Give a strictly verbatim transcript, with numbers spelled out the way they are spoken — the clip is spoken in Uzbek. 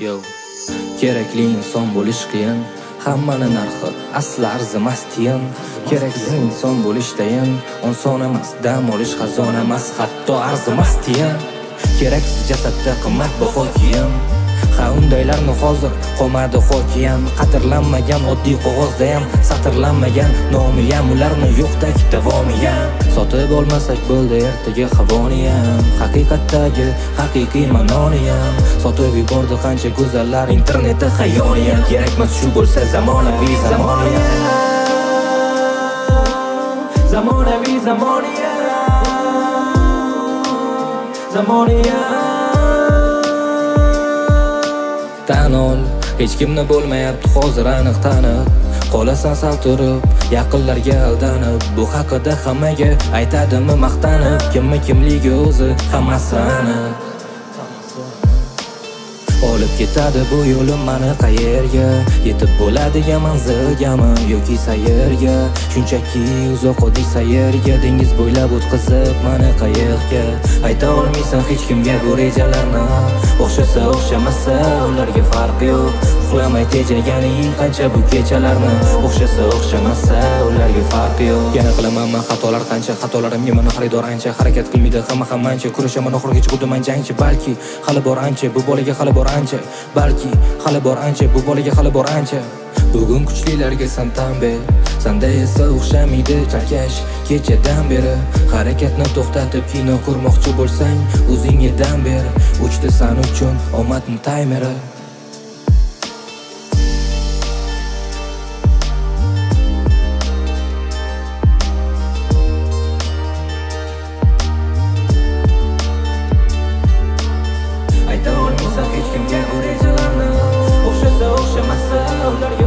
yo. Kerakli inson bo'lish qiyin, hammani narxi asli arzimas tiyin. Keraksiz inson bo'lishdayin, oson emas, dam olish xazona emas, hatto arzimas tiyin. Keraksiz jasadda qimmatbaho kiyim, ha undaylarni hozir qolmadi hokiyam. Qadrlanmagan oddiy qog'ozdayam, satrlanmagan nomiyam, ularni yo'qdek davomiyam. Sotib olmasak bo'ldi ertaga havoniyam, haqiqatdagi haqiqiy ma'noniyam. Sotib yubordi qancha go'zallar internetda xayoliyam. Kerakmas shu bo'lsa zamonaviy zamoniyam, zamonaviy zamoniyam, zamoniyam. Tan ol, hech kimni bo'lmayapti hozir aniq tanib. Qolasan sal turib, yaqinlarga aldanib. Bu haqida hammaga aytadimi maqtanib, kimmi kimligi o'zi hammasi aniq. Olib ketadi bu yo'lim mani qayerga, yetib bo'ladigan manzilgami yoki sayrga. Shunchaki uzoq oddiy sayrga, dengiz bo'ylab o'tkazib mani qayiqga. Ayta olmaysan hech kimga bu rejalarni, o'xshasa o'xshamasa ularga farq yo'q. Uxlamay tejaganing qancha bu kechalarni, o'xshasa o'xshamasa ularga farq yo'q. Yana qilaman men xatolar qancha, xatolarimga meni xaridor ancha. Harakat qilmaydi hamma hammancha, kurashaman oxirigacha xuddi jangchi. Balki hali bor ancha, bu bolaga hali bor ancha. Balki hali bor ancha, bu bolaga hali bor ancha. Bugun kuchlilarga san tan ber, sanda esa o'xshamaydi charkash. Kechadan beri harakatni to'xtatib kino ko'rmoqchi bo'lsang, o'zingga dam ber. Uchdi san uchun omadning taymeri. Ayta olmaysan hech kimga bu rejalarni, o'xshasa o'xshamasa ularga